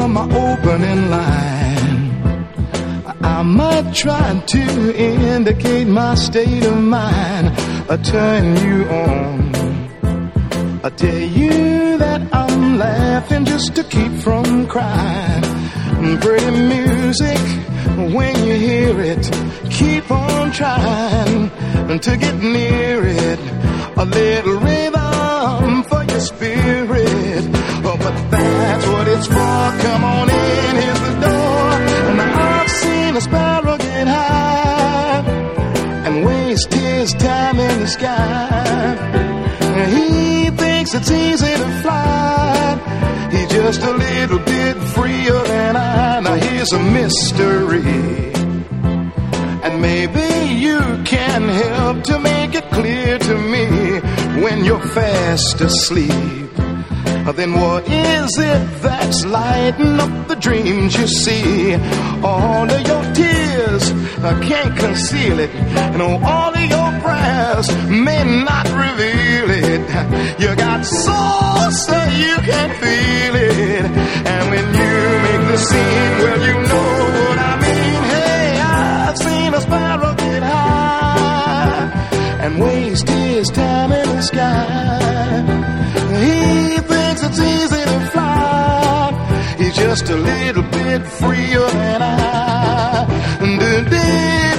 for my opening line. I might try to indicate my state of mind, turn you on. I tell you that I'm laughing just to keep from crying. Pretty music, when you hear it, keep on trying to get near it. A little rhythm for your spirit. Oh, but that's what it's for. Come on in, here's the door. And I've seen a sparrow get high and waste his time in the sky. He thinks it's easy to fly. He's just a little bit freer than I. Now here's a mystery, and maybe you can help to make it clear to me. When you're fast asleep, then what is it that's lighting up the dreams you see? All of your tears, I can't conceal it. And all of your prayers may not reveal it. You got soul so you can feel it. And when you make the scene, well, you know what I mean. Hey, I've seen a sparrow get high and waste his time in the sky. He thinks it's easy to fly. He's just a little bit freer than I.